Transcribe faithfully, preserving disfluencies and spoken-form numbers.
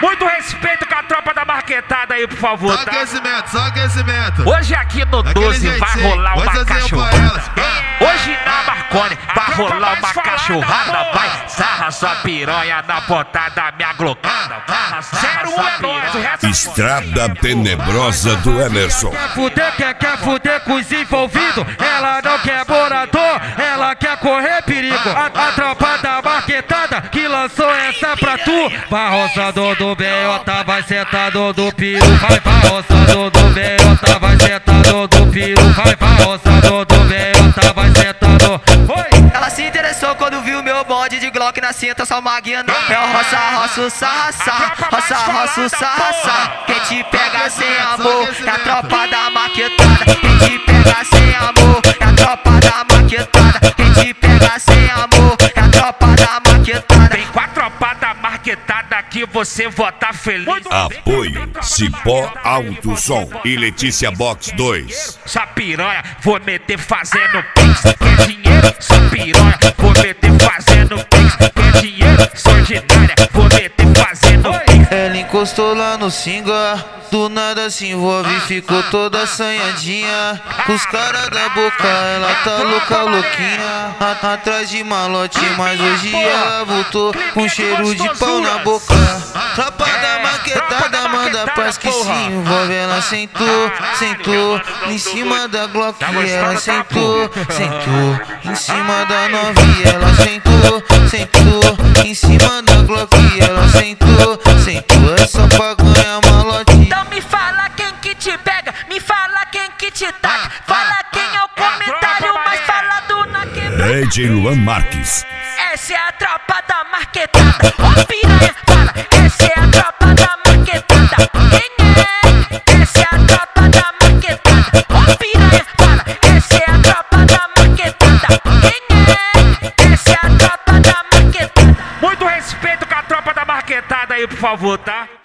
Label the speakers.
Speaker 1: Muito respeito com a tropa da marquetada aí, por favor,
Speaker 2: Só
Speaker 1: tá?
Speaker 2: aquecimento, só aquecimento.
Speaker 1: Hoje aqui no doze vai rolar uma cachorrada. Hoje na Marconi vai rolar uma cachorrada. Vai, sarra sua piranha na pontada, minha glocada. zero um é nóis, o resto...
Speaker 3: Estrada tenebrosa do Emerson.
Speaker 4: Quer fuder, quer, quer fuder com os envolvidos. Ela não quer morador, ela quer correr perigo. A, a tropa da marquetada que lançou essa pra tu. Vai roçador do Beiota, vai sentado do piru. Vai, vai roçador do Beiota, vai sentado do piru. Vai, vai roçador do Beiota, vai sentado. Oi!
Speaker 5: Ela se interessou quando viu meu bonde de Glock na cinta, só maguiando. É o roça, roça, sarra, sarra, roça, roça, sarra, sarra. Quem te pega sem amor é a tropa da marquetada. Quem te pega sem amor é a tropa da marquetada. Quem te pega sem amor é a tropa da marquetada.
Speaker 1: Vem com a tropa da marquetada que você vota feliz.
Speaker 3: Apoio Cipó Alto Som e Letícia Box dois.
Speaker 1: Sua piranha, vou meter fazendo pix. Quer dinheiro? Sua piranha, vou meter fazendo pix. Quer dinheiro? Sou ordinária, vou meter fazendo pix.
Speaker 6: Ela encostou lá no singa, do nada se envolve e ficou toda assanhadinha. Com os caras da boca, ela tá louca, louquinha. A- Atrás de malote, mas hoje ela voltou com cheiro de pau na boca. Tropa da marquetada manda paz que se envolve. Ela sentou, sentou em cima da Glock. Ela sentou, sentou em cima da novinha. Ela sentou, sentou em cima da Glock. Ela sentou, sentou, é só pra ganhar malote.
Speaker 5: Então me fala quem que te pega, me fala quem que te taca. Fala quem é o comentário mais falado na quebrada.
Speaker 3: D J Luan Marques.
Speaker 5: Essa é a tropa da marquetada. Ó piranha, fala, essa é a tropa da marquetada. Quem é? Essa é a tropa da marquetada. Ó piranha, fala, essa é a tropa da marquetada. Quem é? Essa é a tropa da marquetada.
Speaker 1: Muito respeito com a tropa da marquetada aí, por favor, tá?